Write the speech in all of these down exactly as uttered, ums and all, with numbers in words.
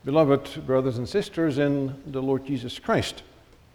Beloved brothers and sisters in the Lord Jesus Christ,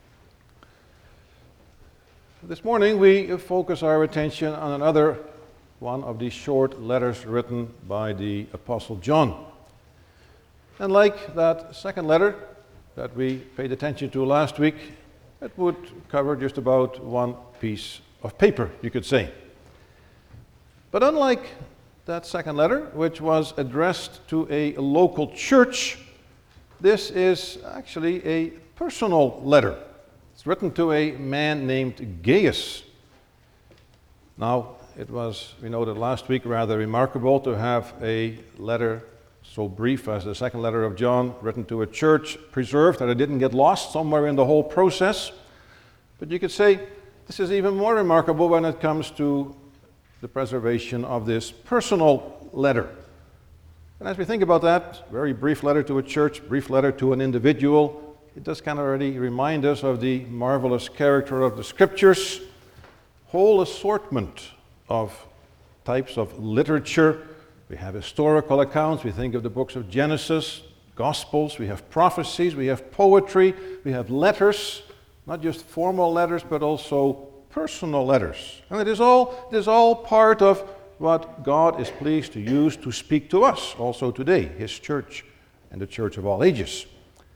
this morning we focus our attention on another one of these short letters written by the Apostle John. And like that second letter that we paid attention to last week, it would cover just about one piece of paper, you could say. But unlike that second letter, which was addressed to a local church, this is actually a personal letter. It's written to a man named Gaius. Now, it was, we noted last week, rather remarkable to have a letter so brief as the second letter of John written to a church preserved, that it didn't get lost somewhere in the whole process. But you could say this is even more remarkable when it comes to the preservation of this personal letter. And as we think about that, very brief letter to a church, brief letter to an individual, it does kind of already remind us of the marvelous character of the Scriptures, whole assortment of types of literature. We have historical accounts, we think of the books of Genesis, Gospels, we have prophecies, we have poetry, we have letters, not just formal letters, but also personal letters. And it is all, it is all part of what God is pleased to use to speak to us also today, His church and the church of all ages.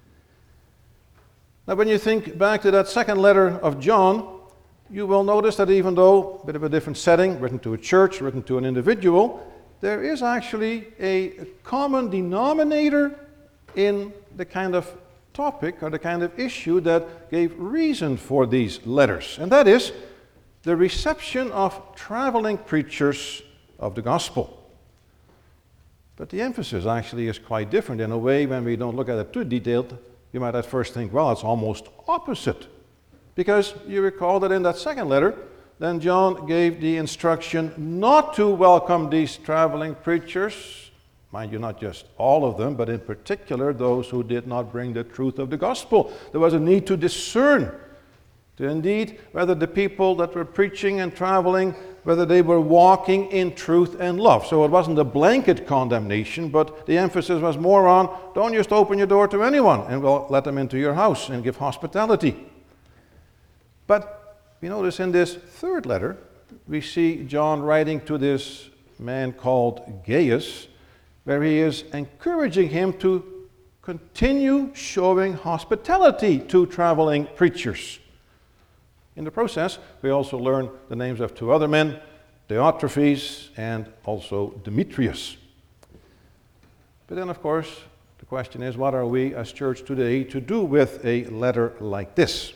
Now, when you think back to that second letter of John, you will notice that even though a bit of a different setting, written to a church, written to an individual, there is actually a common denominator in the kind of topic or the kind of issue that gave reason for these letters, and that is the reception of traveling preachers of the gospel. But the emphasis actually is quite different. In a way, when we don't look at it too detailed, you might at first think, well, it's almost opposite. Because you recall that in that second letter, then John gave the instruction not to welcome these traveling preachers, mind you, not just all of them, but in particular those who did not bring the truth of the gospel. There was a need to discern, to indeed, whether the people that were preaching and traveling, whether they were walking in truth and love. So it wasn't a blanket condemnation, but the emphasis was more on, don't just open your door to anyone and we'll let them into your house and give hospitality. But we notice in this third letter, we see John writing to this man called Gaius, where he is encouraging him to continue showing hospitality to traveling preachers. In the process, we also learn the names of two other men, Diotrephes and also Demetrius. But then, of course, the question is, what are we as church today to do with a letter like this?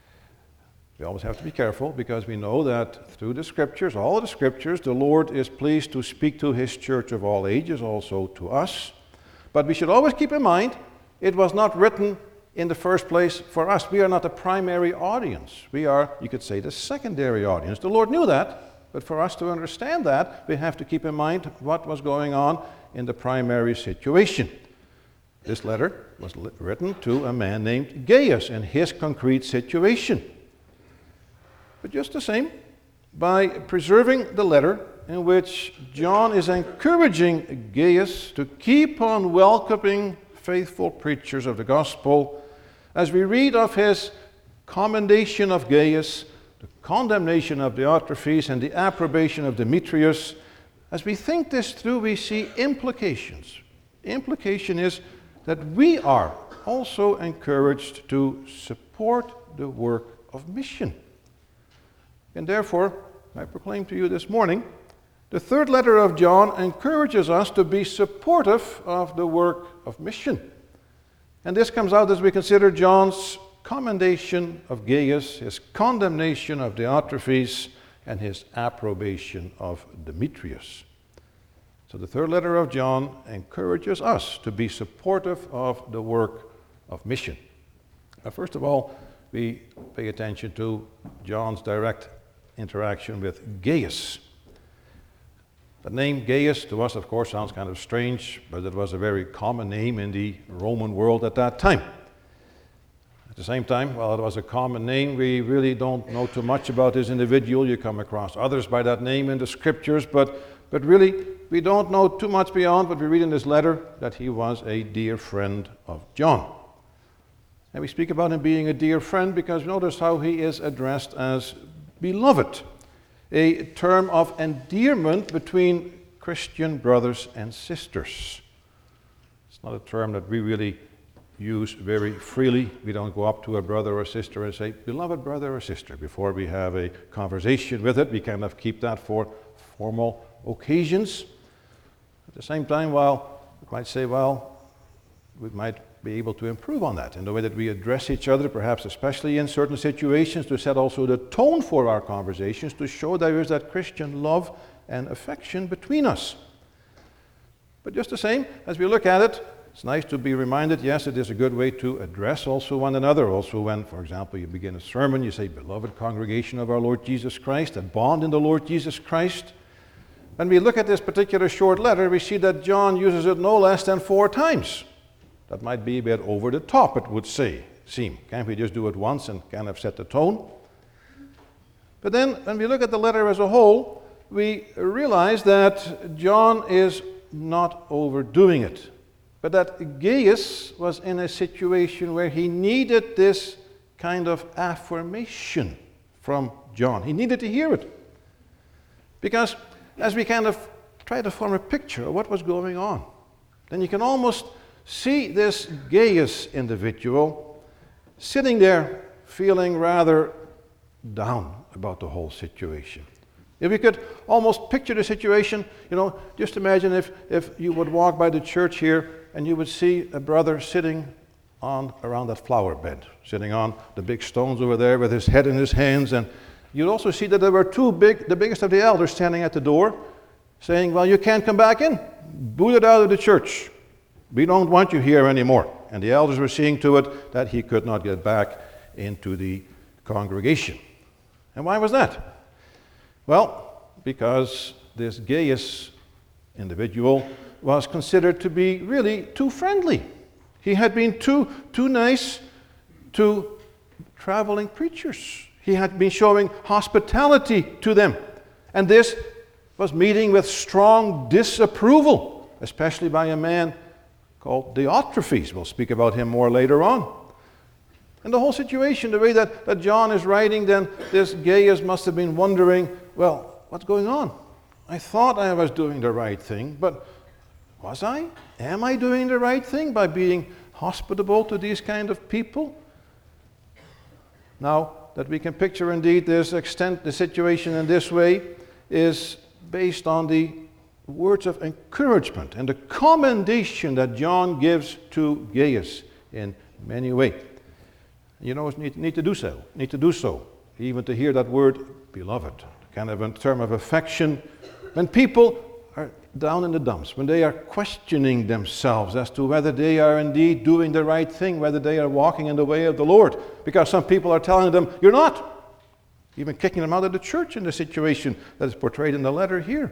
We always have to be careful, because we know that through the Scriptures, all of the Scriptures, the Lord is pleased to speak to His church of all ages, also to us. But we should always keep in mind, it was not written in the first place for us. We are not the primary audience. We are, you could say, the secondary audience. The Lord knew that, but for us to understand that, we have to keep in mind what was going on in the primary situation. This letter was written to a man named Gaius in his concrete situation. But just the same, by preserving the letter in which John is encouraging Gaius to keep on welcoming faithful preachers of the gospel, as we read of his commendation of Gaius, the condemnation of Diotrephes, and the approbation of Demetrius, as we think this through, we see implications. The implication is that we are also encouraged to support the work of mission. And therefore, I proclaim to you this morning, the third letter of John encourages us to be supportive of the work of mission. And this comes out as we consider John's commendation of Gaius, his condemnation of Diotrephes, and his approbation of Demetrius. So the third letter of John encourages us to be supportive of the work of mission. Now, first of all, we pay attention to John's direct interaction with Gaius. The name Gaius to us, of course, sounds kind of strange, but it was a very common name in the Roman world at that time. At the same time, while it was a common name, we really don't know too much about this individual. You come across others by that name in the Scriptures, but But really, we don't know too much beyond what we read in this letter, that he was a dear friend of John. And we speak about him being a dear friend because notice how he is addressed as beloved, a term of endearment between Christian brothers and sisters. It's not a term that we really use very freely. We don't go up to a brother or sister and say, beloved brother or sister, before we have a conversation with it. We kind of keep that for formal occasions. At the same time, while we might say, well, we might be able to improve on that in the way that we address each other, perhaps especially in certain situations, to set also the tone for our conversations, to show there is that Christian love and affection between us. But just the same, as we look at it, it's nice to be reminded, yes, it is a good way to address also one another. Also when, for example, you begin a sermon, you say, beloved congregation of our Lord Jesus Christ, and bond in the Lord Jesus Christ. When we look at this particular short letter, we see that John uses it no less than four times. That might be a bit over the top, it would say, seem. Can't we just do it once and kind of set the tone? But then, when we look at the letter as a whole, we realize that John is not overdoing it, but that Gaius was in a situation where he needed this kind of affirmation from John. He needed to hear it. Because as we kind of try to form a picture of what was going on, then you can almost see this Gaius individual sitting there feeling rather down about the whole situation. If we could almost picture the situation, you know, just imagine if, if you would walk by the church here and you would see a brother sitting on around that flower bed, sitting on the big stones over there with his head in his hands, and you'd also see that there were two big, the biggest of the elders standing at the door saying, well, you can't come back in, booted out of the church. We don't want you here anymore. And the elders were seeing to it that he could not get back into the congregation. And why was that? Well, because this Gaius individual was considered to be really too friendly. He had been too, too nice to traveling preachers. He had been showing hospitality to them. And this was meeting with strong disapproval, especially by a man called Diotrephes. We'll speak about him more later on. And the whole situation, the way that, that John is writing, then this Gaius must have been wondering, well, what's going on? I thought I was doing the right thing, but was I? Am I doing the right thing by being hospitable to these kind of people? Now, that we can picture indeed this extent, the situation in this way is based on the words of encouragement and the commendation that John gives to Gaius in many ways. You know, need, need to do so, need to do so, even to hear that word, beloved, kind of a term of affection. When people are down in the dumps, when they are questioning themselves as to whether they are indeed doing the right thing, whether they are walking in the way of the Lord, because some people are telling them, you're not, even kicking them out of the church in the situation that is portrayed in the letter here.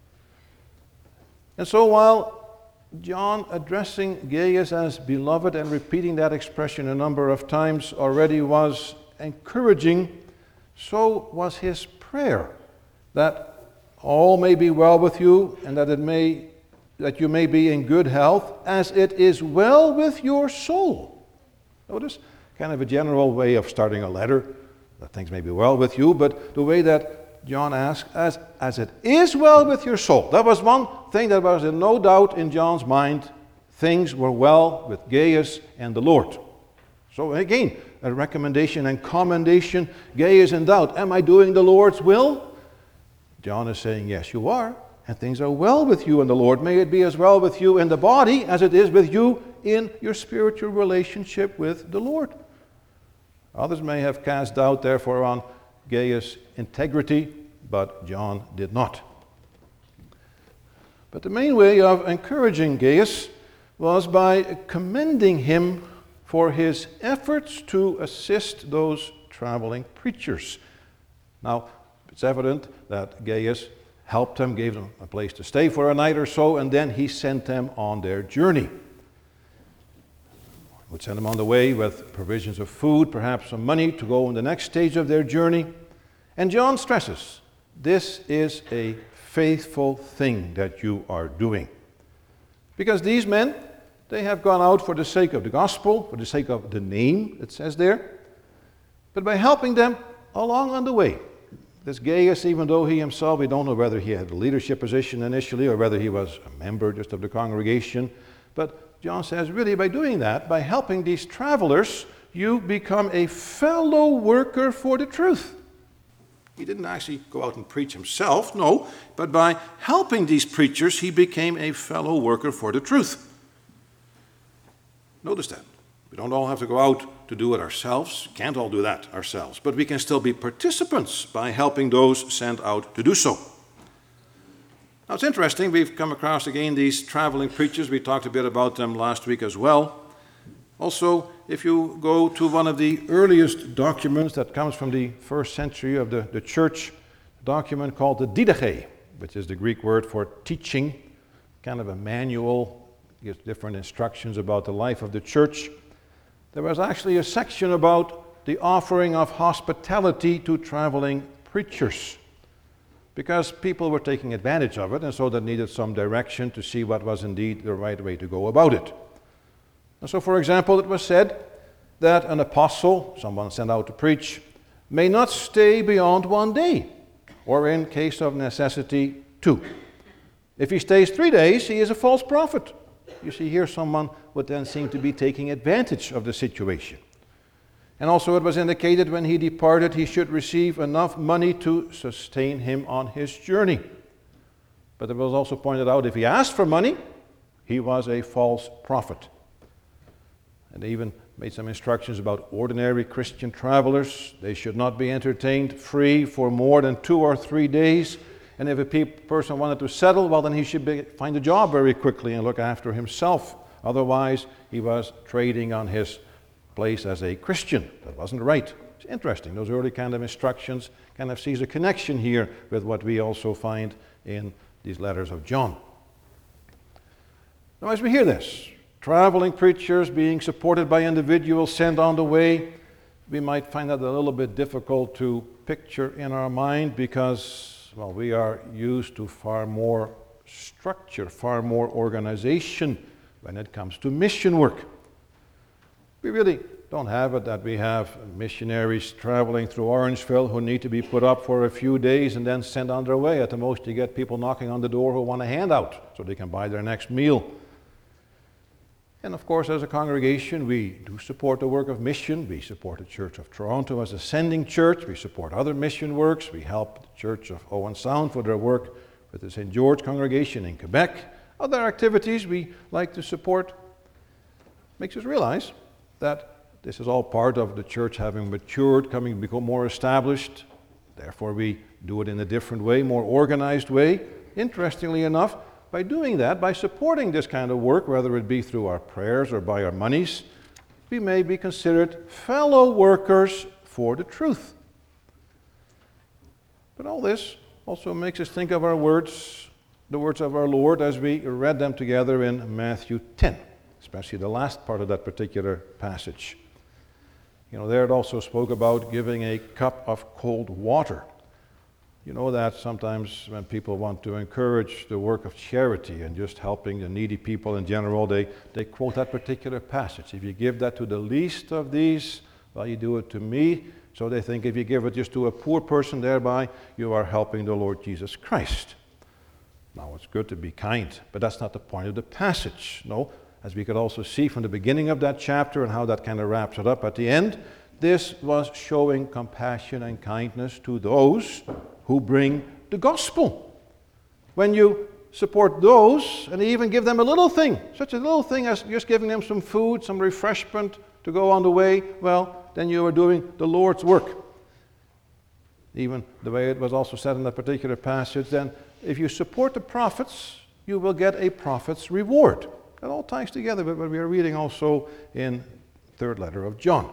And so while John addressing Gaius as beloved and repeating that expression a number of times already was encouraging, so was his prayer that all may be well with you and that it may that you may be in good health as it is well with your soul. Notice, kind of a general way of starting a letter, that things may be well with you, but the way that John asks, as, as it is well with your soul. That was one thing that was in no doubt in John's mind. Things were well with Gaius and the Lord. So again, a recommendation and commendation. Gaius in doubt. Am I doing the Lord's will? John is saying, yes, you are. And things are well with you in the Lord. May it be as well with you in the body as it is with you in your spiritual relationship with the Lord. Others may have cast doubt, therefore, on Gaius' integrity, but John did not. But the main way of encouraging Gaius was by commending him for his efforts to assist those traveling preachers. Now, it's evident that Gaius helped them, gave them a place to stay for a night or so, and then he sent them on their journey. He would send them on the way with provisions of food, perhaps some money to go on the next stage of their journey. And John stresses this is a faithful thing that you are doing. Because these men, they have gone out for the sake of the gospel, for the sake of the name, it says there. But by helping them along on the way, this Gaius, even though he himself, we don't know whether he had a leadership position initially or whether he was a member just of the congregation, but John says, really, by doing that, by helping these travelers, you become a fellow worker for the truth. He didn't actually go out and preach himself, no, but by helping these preachers, he became a fellow worker for the truth. Notice that. We don't all have to go out to do it ourselves, can't all do that ourselves, but we can still be participants by helping those sent out to do so. Now it's interesting, we've come across again these traveling preachers. We talked a bit about them last week as well. Also, if you go to one of the earliest documents that comes from the first century of the, the church, a document called the Didache, which is the Greek word for teaching, kind of a manual, gives different instructions about the life of the church. There was actually a section about the offering of hospitality to traveling preachers, because people were taking advantage of it, and so they needed some direction to see what was indeed the right way to go about it. And so, for example, it was said that an apostle, someone sent out to preach, may not stay beyond one day, or in case of necessity, two. If he stays three days, he is a false prophet. You see, here someone would then seem to be taking advantage of the situation. And also it was indicated when he departed, he should receive enough money to sustain him on his journey. But it was also pointed out, if he asked for money, he was a false prophet. And they even made some instructions about ordinary Christian travelers. They should not be entertained free for more than two or three days. And if a pe- person wanted to settle, well, then he should be, find a job very quickly and look after himself. Otherwise, he was trading on his place as a Christian. That wasn't right. It's interesting. Those early kind of instructions kind of sees a connection here with what we also find in these letters of John. Now, as we hear this, traveling preachers being supported by individuals sent on the way, we might find that a little bit difficult to picture in our mind because, well, we are used to far more structure, far more organization when it comes to mission work. We really don't have it that we have missionaries traveling through Orangeville who need to be put up for a few days and then sent on their way. At the most, you get people knocking on the door who want a handout so they can buy their next meal. And of course, as a congregation, we do support the work of mission. We support the Church of Toronto as a sending church. We support other mission works. We help the Church of Owen Sound for their work with the Saint George congregation in Quebec. Other activities we like to support. Makes us realize that this is all part of the church having matured, coming become more established. Therefore, we do it in a different way, more organized way. Interestingly enough, by doing that, by supporting this kind of work, whether it be through our prayers or by our monies, we may be considered fellow workers for the truth. But all this also makes us think of our words, the words of our Lord as we read them together in Matthew ten, especially the last part of that particular passage. You know, there it also spoke about giving a cup of cold water. You know that sometimes when people want to encourage the work of charity and just helping the needy people in general, they, they quote that particular passage. If you give that to the least of these, well, you do it to me. So they think if you give it just to a poor person, thereby you are helping the Lord Jesus Christ. Now, it's good to be kind, but that's not the point of the passage. No, as we could also see from the beginning of that chapter and how that kind of wraps it up at the end, this was showing compassion and kindness to those who bring the gospel. When you support those and even give them a little thing, such a little thing as just giving them some food, some refreshment to go on the way, well, then you are doing the Lord's work. Even the way it was also said in that particular passage, then if you support the prophets, you will get a prophet's reward. That all ties together with what we are reading also in third letter of John.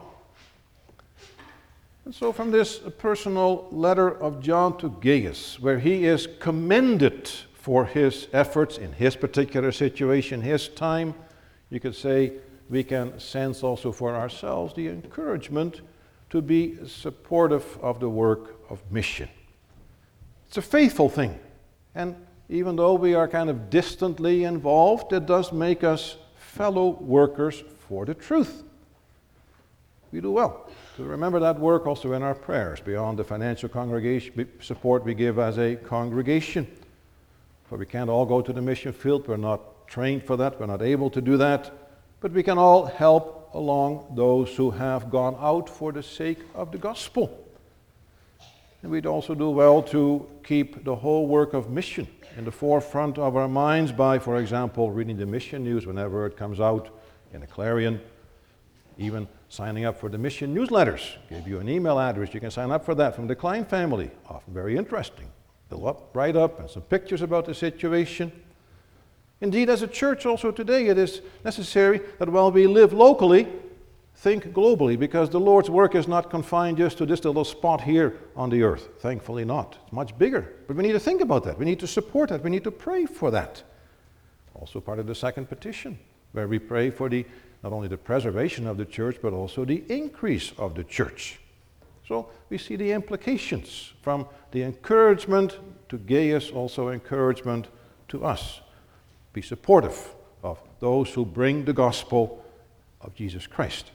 And so from this personal letter of John to Gaius, where he is commended for his efforts in his particular situation, his time, you could say we can sense also for ourselves the encouragement to be supportive of the work of mission. It's a faithful thing. And even though we are kind of distantly involved, it does make us fellow workers for the truth. We do well to remember that work also in our prayers, beyond the financial congregation support we give as a congregation. For we can't all go to the mission field. We're not trained for that. We're not able to do that. But we can all help along those who have gone out for the sake of the gospel. And we'd also do well to keep the whole work of mission in the forefront of our minds by, for example, reading the mission news whenever it comes out in a Clarion, even signing up for the mission newsletters. Give you an email address, you can sign up for that from the Klein family. Often very interesting. They'll up, write up and some pictures about the situation. Indeed, as a church also today, it is necessary that while we live locally, think globally, because the Lord's work is not confined just to this little spot here on the earth. Thankfully not. It's much bigger. But we need to think about that. We need to support that. We need to pray for that. Also part of the second petition, where we pray for the not only the preservation of the church, but also the increase of the church. So we see the implications from the encouragement to Gaius, also encouragement to us. Be supportive of those who bring the gospel of Jesus Christ.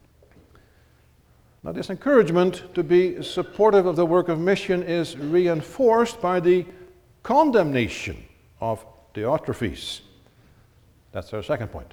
Now, this encouragement to be supportive of the work of mission is reinforced by the condemnation of Diotrephes. That's our second point.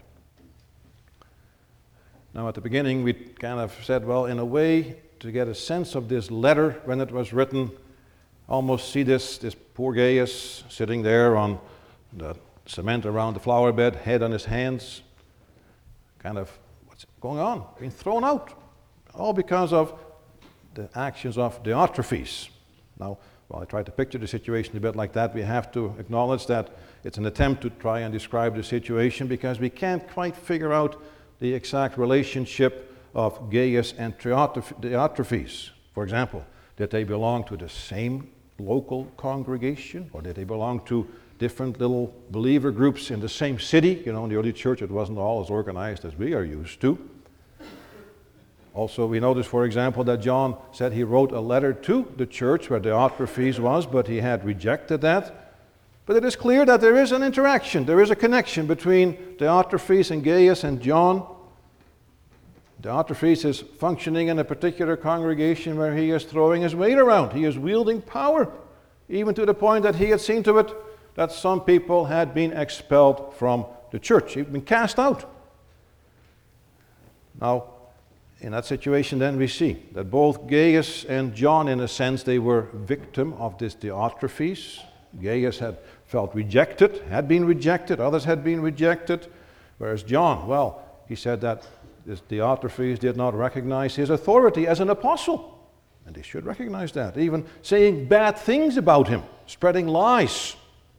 Now, at the beginning, we kind of said, well, in a way, to get a sense of this letter when it was written, almost see this, this poor Gaius sitting there on the cement around the flower bed, head on his hands, kind of, what's going on? Being thrown out. All because of the actions of Diotrephes. Now, while I try to picture the situation a bit like that, we have to acknowledge that it's an attempt to try and describe the situation because we can't quite figure out the exact relationship of Gaius and Diotrephes. For example, did they belong to the same local congregation, or did they belong to different little believer groups in the same city? You know, in the early church it wasn't all as organized as we are used to. Also, we notice, for example, that John said he wrote a letter to the church where Diotrephes was, but he had rejected that. But it is clear that there is an interaction, there is a connection between Diotrephes and Gaius and John. Diotrephes is functioning in a particular congregation where he is throwing his weight around. He is wielding power, even to the point that he had seen to it that some people had been expelled from the church. He'd been cast out. Now, in that situation, then we see that both Gaius and John, in a sense, they were victim of this Diotrephes. Gaius had felt rejected, had been rejected, others had been rejected, whereas John, well, he said that this Diotrephes did not recognize his authority as an apostle, and they should recognize that, even saying bad things about him, spreading lies.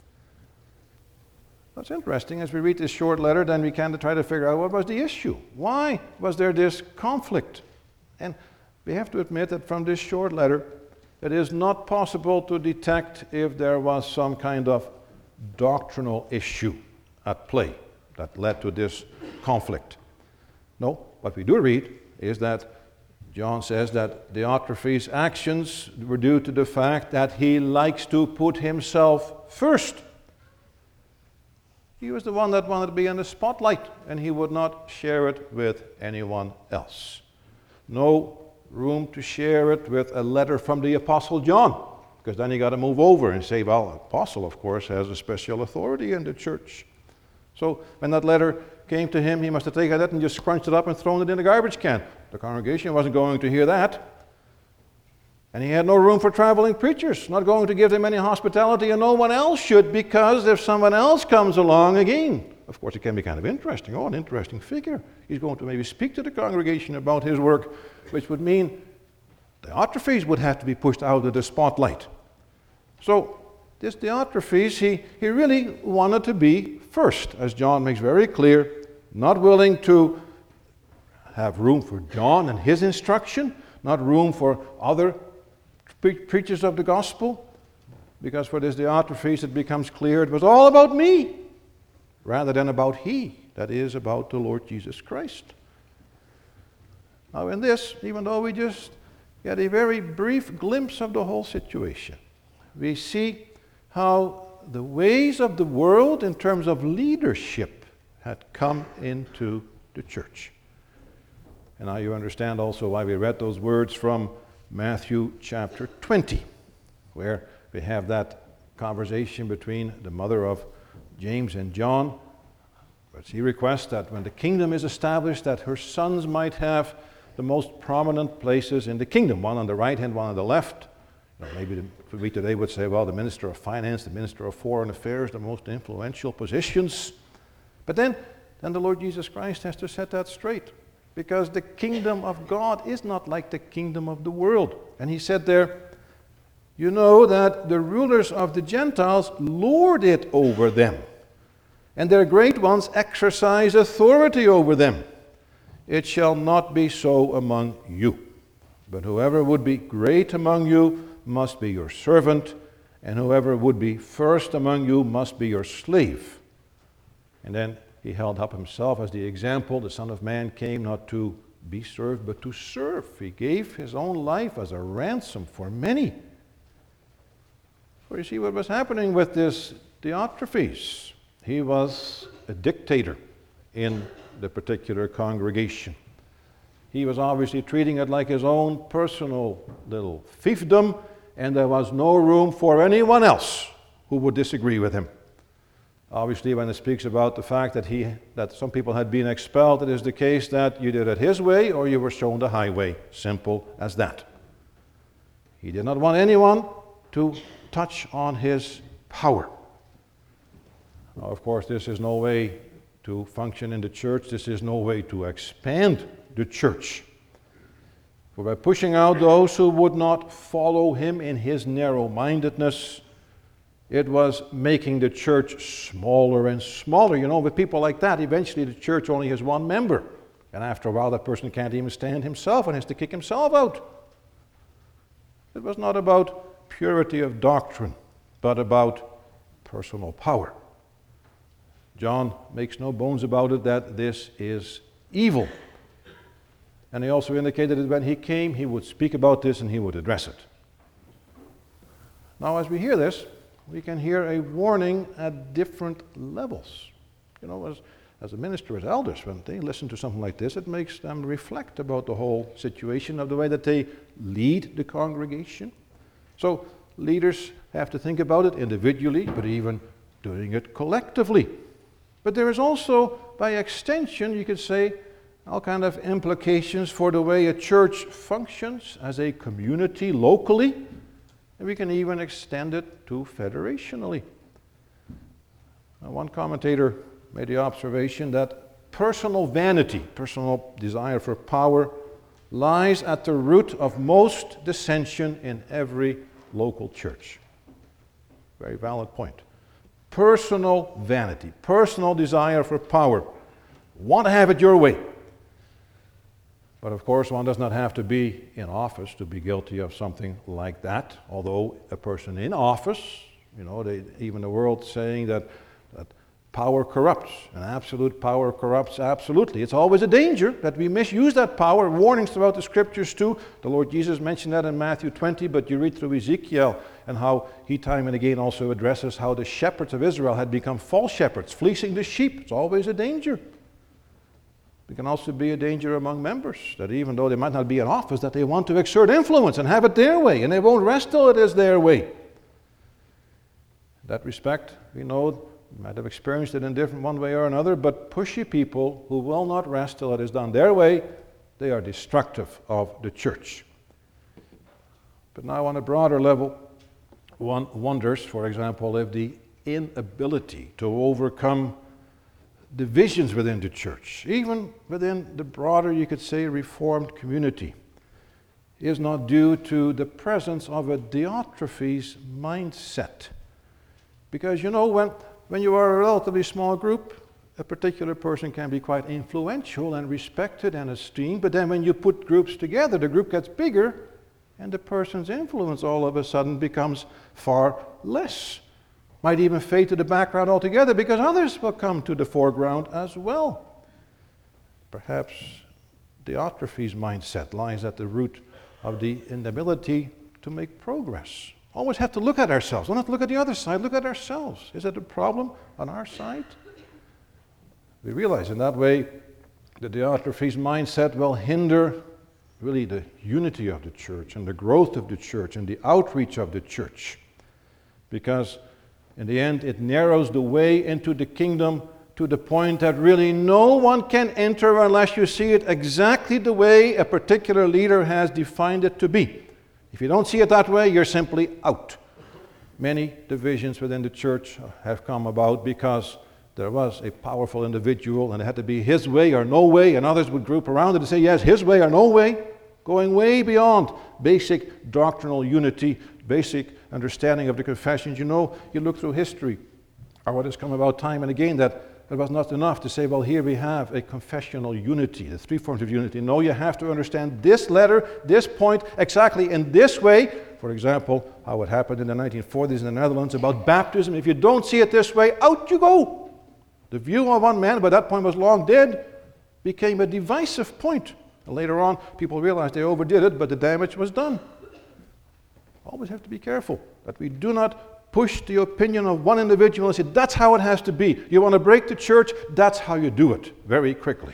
That's interesting. As we read this short letter, then we kind of try to figure out what was the issue. Why was there this conflict? And we have to admit that from this short letter, it is not possible to detect if there was some kind of doctrinal issue at play that led to this conflict. No, what we do read is that John says that Diotrephes' actions were due to the fact that he likes to put himself first. He was the one that wanted to be in the spotlight, and he would not share it with anyone else. No room to share it with a letter from the Apostle John, because then you got to move over and say, well, the apostle, of course, has a special authority in the church. So when that letter came to him, he must have taken that and just scrunched it up and thrown it in the garbage can. The congregation wasn't going to hear that. And he had no room for traveling preachers, not going to give them any hospitality, and no one else should, because if someone else comes along again, of course it can be kind of interesting. Oh, an interesting figure. He's going to maybe speak to the congregation about his work, which would mean Diotrephes would have to be pushed out of the spotlight. So this Diotrephes, he, he really wanted to be first, as John makes very clear, not willing to have room for John and his instruction, not room for other pre- preachers of the gospel, because for this Diotrephes it becomes clear it was all about me, rather than about he, that is, about the Lord Jesus Christ. Now in this, even though we just get a very brief glimpse of the whole situation, we see how the ways of the world in terms of leadership had come into the church. And now you understand also why we read those words from Matthew chapter twenty, where we have that conversation between the mother of James and John. But she requests that when the kingdom is established, that her sons might have the most prominent places in the kingdom, one on the right hand, one on the left. You know, maybe the, we today would say, well, the minister of finance, the minister of foreign affairs, the most influential positions. But then, then the Lord Jesus Christ has to set that straight, because the kingdom of God is not like the kingdom of the world. And he said there, you know that the rulers of the Gentiles lord it over them, and their great ones exercise authority over them. It shall not be so among you. But whoever would be great among you must be your servant, and whoever would be first among you must be your slave. And then he held up himself as the example. The Son of Man came not to be served, but to serve. He gave his own life as a ransom for many. So you see what was happening with this Diotrephes. He was a dictator in the particular congregation. He was obviously treating it like his own personal little fiefdom, and there was no room for anyone else who would disagree with him. Obviously, when it speaks about the fact that he that some people had been expelled, it is the case that you did it his way or you were shown the highway. Simple as that. He did not want anyone to touch on his power. Now, of course, this is no way to function in the church. This is no way to expand the church. For by pushing out those who would not follow him in his narrow-mindedness, it was making the church smaller and smaller. You know, with people like that, eventually the church only has one member. And after a while, that person can't even stand himself and has to kick himself out. It was not about purity of doctrine, but about personal power. John makes no bones about it that this is evil. And he also indicated that when he came, he would speak about this and he would address it. Now, as we hear this, we can hear a warning at different levels. You know, as, as a minister, as elders, when they listen to something like this, it makes them reflect about the whole situation of the way that they lead the congregation. So leaders have to think about it individually, but even doing it collectively. But there is also, by extension, you could say, all kind of implications for the way a church functions as a community locally. And we can even extend it to federationally. Now, one commentator made the observation that personal vanity, personal desire for power, lies at the root of most dissension in every local church. Very valid point. Personal vanity, personal desire for power. Want to have it your way. But of course, one does not have to be in office to be guilty of something like that. Although a person in office, you know, they, even the world saying that, that power corrupts, and absolute power corrupts absolutely. It's always a danger that we misuse that power. Warnings throughout the scriptures too. The Lord Jesus mentioned that in Matthew twenty, but you read through Ezekiel and how he time and again also addresses how the shepherds of Israel had become false shepherds, fleecing the sheep. It's always a danger. It can also be a danger among members, that even though they might not be in office, that they want to exert influence and have it their way, and they won't rest till it is their way. In that respect, we know, we might have experienced it in different one way or another, but pushy people who will not rest till it is done their way, they are destructive of the church. But now on a broader level, one wonders, for example, if the inability to overcome divisions within the church, even within the broader, you could say, Reformed community, is not due to the presence of a Diotrephes mindset. Because, you know, when, when you are a relatively small group, a particular person can be quite influential and respected and esteemed, but then when you put groups together, the group gets bigger, and the person's influence all of a sudden becomes far less. Might even fade to the background altogether because others will come to the foreground as well. Perhaps Diotrephes' mindset lies at the root of the inability to make progress Always have to look at ourselves. Don't have to look at the other side. Look at ourselves. Is it a problem on our side? We realize in that way that the Diotrephes mindset will hinder really the unity of the church and the growth of the church and the outreach of the church. Because in the end, it narrows the way into the kingdom to the point that really no one can enter unless you see it exactly the way a particular leader has defined it to be. If you don't see it that way, you're simply out. Many divisions within the church have come about because there was a powerful individual and it had to be his way or no way, and others would group around it and say, yes, his way or no way, going way beyond basic doctrinal unity, basic understanding of the confessions. You know, you look through history, or what has come about time and again, that it was not enough to say, well, here we have a confessional unity, the three forms of unity. No, you have to understand this letter, this point, exactly in this way. For example, how it happened in the nineteen forties in the Netherlands about baptism. If you don't see it this way, out you go. The view of one man, by that point was long dead, became a divisive point. And later on, people realized they overdid it, but the damage was done. Always have to be careful that we do not push the opinion of one individual and say, that's how it has to be. You want to break the church, that's how you do it, very quickly.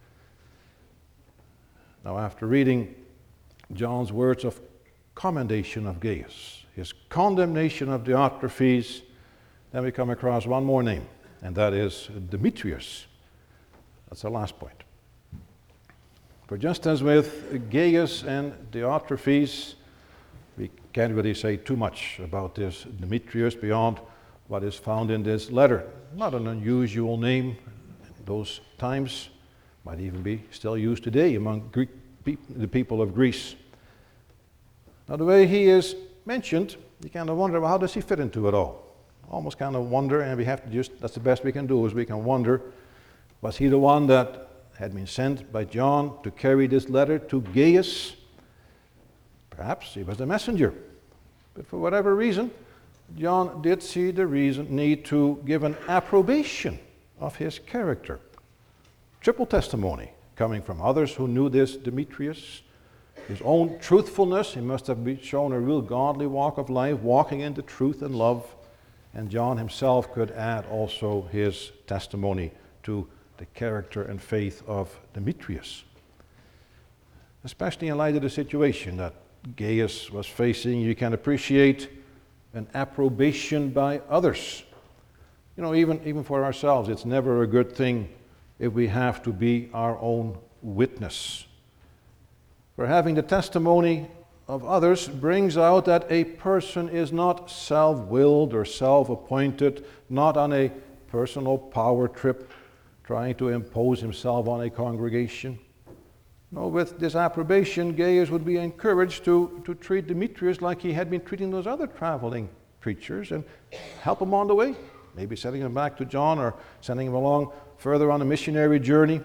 Now, after reading John's words of commendation of Gaius, his condemnation of Diotrephes, then we come across one more name, and that is Demetrius. That's the last point. For just as with Gaius and Diotrephes, we can't really say too much about this Demetrius beyond what is found in this letter. Not an unusual name in those times, might even be still used today among Greek pe- the people of Greece. Now, the way he is mentioned, you kind of wonder, well, how does he fit into it all? Almost kind of wonder, and we have to just, that's the best we can do, is we can wonder, was he the one that had been sent by John to carry this letter to Gaius? Perhaps he was the messenger. But for whatever reason, John did see the reason, need to give an approbation of his character. Triple testimony coming from others who knew this Demetrius. His own truthfulness, he must have been shown a real godly walk of life, walking into truth and love. And John himself could add also his testimony to the character and faith of Demetrius. Especially in light of the situation that Gaius was facing, you can appreciate an approbation by others. You know, even, even for ourselves, it's never a good thing if we have to be our own witness. For having the testimony of others brings out that a person is not self-willed or self-appointed, not on a personal power trip, trying to impose himself on a congregation. No, with this approbation, Gaius would be encouraged to, to treat Demetrius like he had been treating those other traveling preachers and help him on the way, maybe sending him back to John or sending him along further on a missionary journey.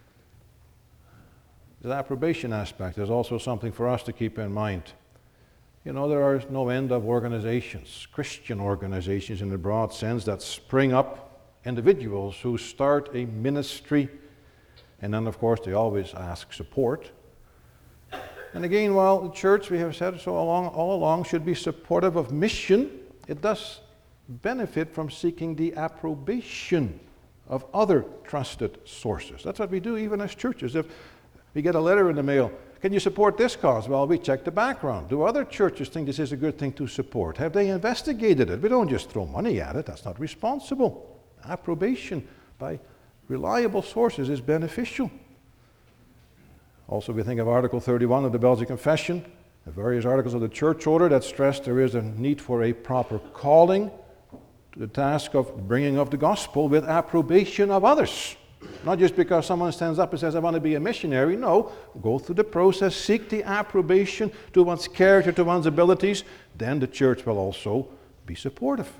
The approbation aspect is also something for us to keep in mind. You know, there are no end of organizations, Christian organizations in the broad sense, that spring up, individuals who start a ministry. And then, of course, they always ask support. And again, while the church, we have said so along, all along, should be supportive of mission, it does benefit from seeking the approbation of other trusted sources. That's what we do even as churches. If we get a letter in the mail, can you support this cause? Well, we check the background. Do other churches think this is a good thing to support? Have they investigated it? We don't just throw money at it. That's not responsible. Approbation by reliable sources is beneficial. Also, we think of Article thirty-one of the Belgian Confession, the various articles of the church order that stress there is a need for a proper calling to the task of bringing of the gospel with approbation of others. Not just because someone stands up and says, I want to be a missionary. No, go through the process, seek the approbation to one's character, to one's abilities. Then the church will also be supportive.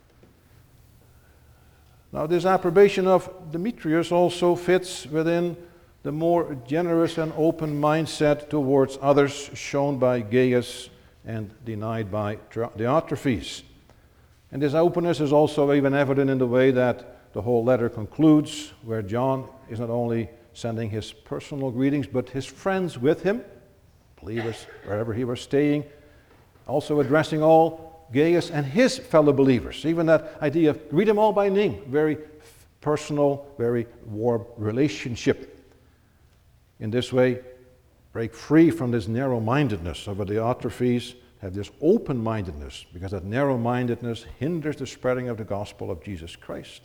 Now, this approbation of Demetrius also fits within the more generous and open mindset towards others shown by Gaius and denied by Diotrephes. And this openness is also even evident in the way that the whole letter concludes, where John is not only sending his personal greetings, but his friends with him, believers wherever he was staying, also addressing all Gaius and his fellow believers. Even that idea of greet them all by name, very personal, very warm relationship. In this way, break free from this narrow-mindedness of the Diotrephes, have this open-mindedness, because that narrow-mindedness hinders the spreading of the gospel of Jesus Christ.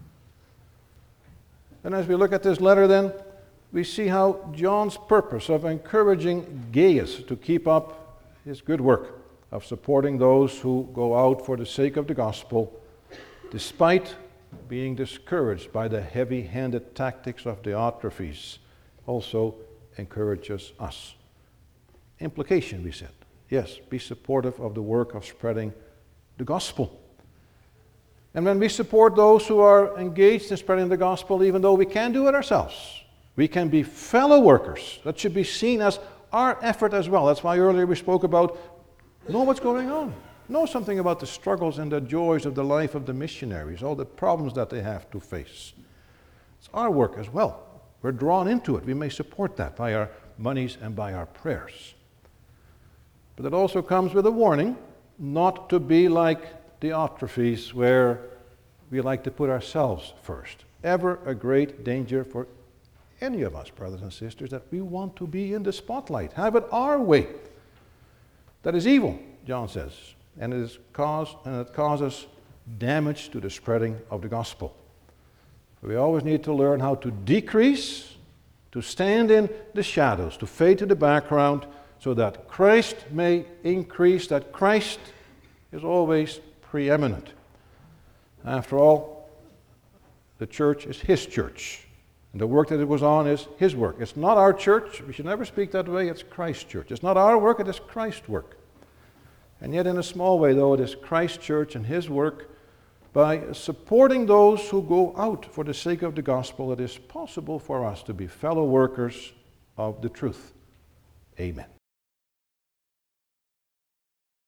And as we look at this letter then, we see how John's purpose of encouraging Gaius to keep up his good work of supporting those who go out for the sake of the gospel, despite being discouraged by the heavy-handed tactics of Diotrephes, also encourages us. Implication, we said. Yes, be supportive of the work of spreading the gospel. And when we support those who are engaged in spreading the gospel, even though we can't do it ourselves, we can be fellow workers. That should be seen as our effort as well. That's why earlier we spoke about know what's going on. Know something about the struggles and the joys of the life of the missionaries, all the problems that they have to face. It's our work as well. We're drawn into it. We may support that by our monies and by our prayers. But it also comes with a warning not to be like Diotrephes, where we like to put ourselves first. Ever a great danger for any of us, brothers and sisters, that we want to be in the spotlight, have it our way. That is evil, John says, and it is cause and it causes damage to the spreading of the gospel. We always need to learn how to decrease, to stand in the shadows, to fade to the background, so that Christ may increase, that Christ is always preeminent. After all, the church is his church. And the work that it goes on is his work. It's not our church. We should never speak that way. It's Christ's church. It's not our work. It is Christ's work. And yet in a small way, though, it is Christ's church and his work. By supporting those who go out for the sake of the gospel, it is possible for us to be fellow workers of the truth. Amen.